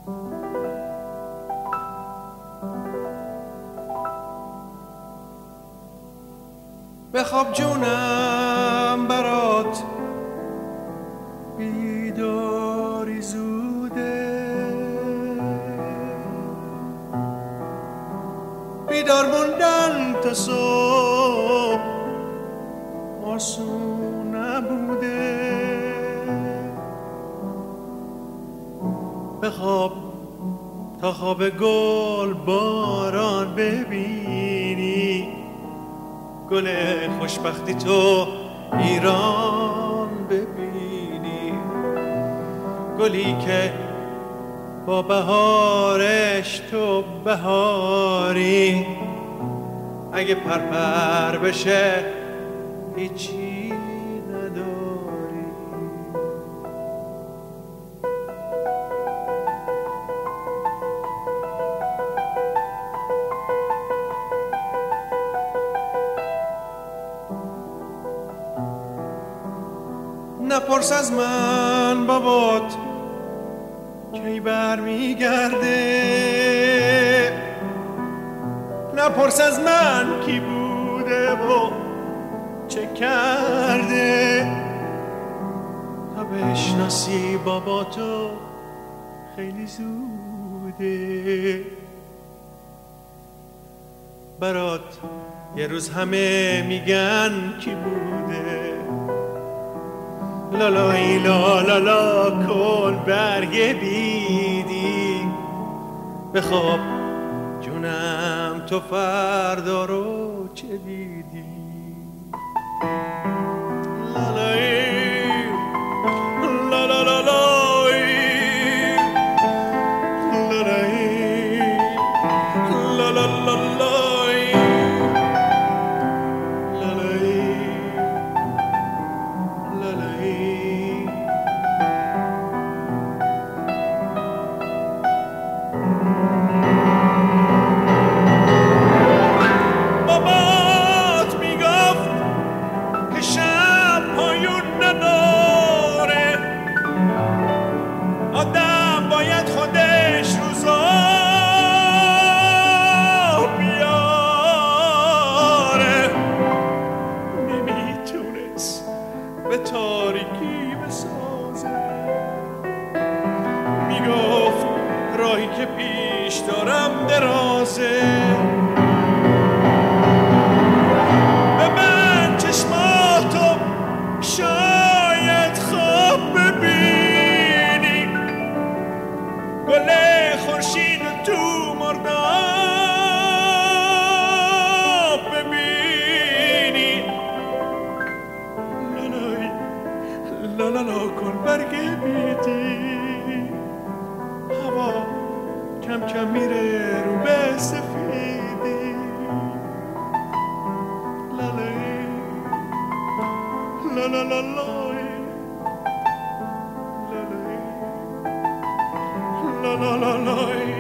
بخواب جونم برات بیداری زوده، بیدار موندن تا صبح آسون نبوده. بخواب تا خواب گل باران ببینی، گل خوشبختی تو ایران ببینی، گلی که با بهارش تو بهاری، اگه پرپر بشه هیچی نداری. نپرس از من بابات کی برمیگرده، نپرس از من کی بوده و چه کرده، تا بشناسی باباتو خیلی زوده. برات یه روز همه میگن کی بوده، لالایی لالالا کن برگ بیدی. بخواب جونم تو فردا رو چه دیدی. لالایی لالالالایی لالایی لالالالایی لالایی. بابات میگفت که شب پایون نداره، آدم باید خودش روزا بیاره. نمیتونست به تاریکی بسازه، میگفت راهی که پیش دارم درازه. ببند چشماتو شاید خواب ببینی، گل خورشید تو مرداب ببینی. لالای لالالا کن برگ بیدی، هوا کم کم میره رو به سفیدی. لالای لالالالای لالای لالالالای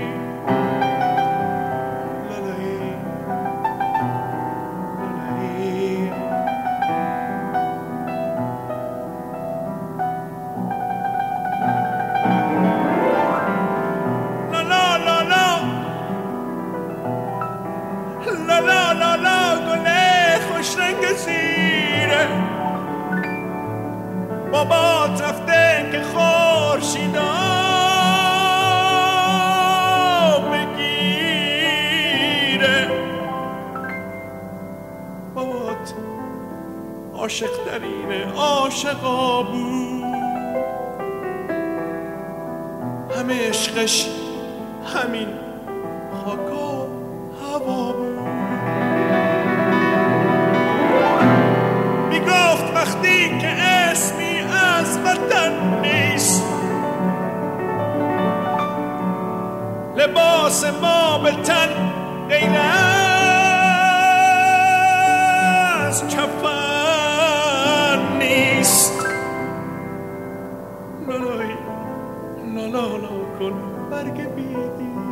بابات رفته که خورشیدا بگیره. بابات عاشق ترین عاشقا بود، همه عشقش همین خاک و هوا بود. میگفت وقتی که اسمی از وطن نیست، لباس ما به تن غیر از کفن نیست. لالای لالا کن برگ بیدی،